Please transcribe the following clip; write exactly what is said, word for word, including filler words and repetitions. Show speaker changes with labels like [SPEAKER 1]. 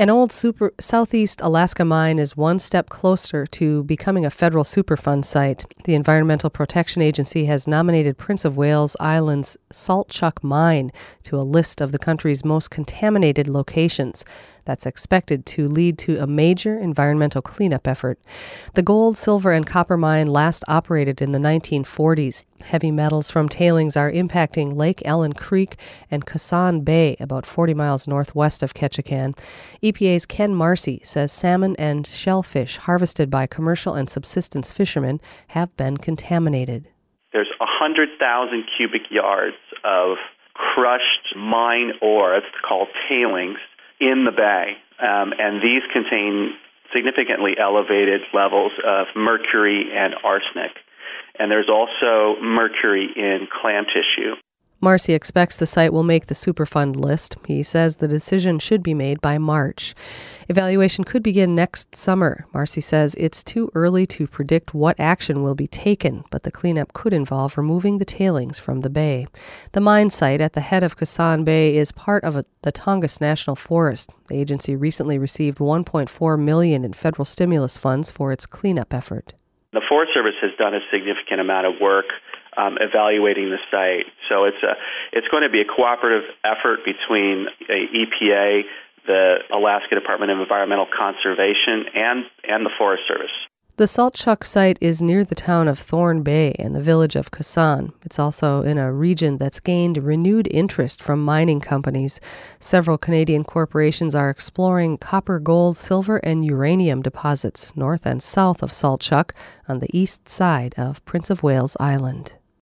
[SPEAKER 1] An old super Southeast Alaska mine is one step closer to becoming a federal Superfund site. The Environmental Protection Agency has nominated Prince of Wales Island's Saltchuck Mine to a list of the country's most contaminated locations. That's expected to lead to a major environmental cleanup effort. The gold, silver, and copper mine last operated in the nineteen forties. Heavy metals from tailings are impacting Lake Ellen Creek and Kosan Bay, about forty miles northwest of Ketchikan. E P A's Ken Marcy says salmon and shellfish harvested by commercial and subsistence fishermen have been contaminated.
[SPEAKER 2] There's one hundred thousand cubic yards of crushed mine ore, it's called tailings, in the bay, um, and these contain significantly elevated levels of mercury and arsenic. And there's also mercury in clam tissue.
[SPEAKER 1] Marcy expects the site will make the Superfund list. He says the decision should be made by March. Evaluation could begin next summer. Marcy says it's too early to predict what action will be taken, but the cleanup could involve removing the tailings from the bay. The mine site at the head of Kosan Bay is part of a, the Tongass National Forest. The agency recently received one point four million dollars in federal stimulus funds for its cleanup effort.
[SPEAKER 2] The Forest Service has done a significant amount of work Um, evaluating the site. So it's a it's going to be a cooperative effort between a E P A, the Alaska Department of Environmental Conservation, and, and the Forest Service.
[SPEAKER 1] The Saltchuck site is near the town of Thorn Bay and the village of Kosan. It's also in a region that's gained renewed interest from mining companies. Several Canadian corporations are exploring copper, gold, silver, and uranium deposits north and south of Saltchuck on the east side of Prince of Wales Island.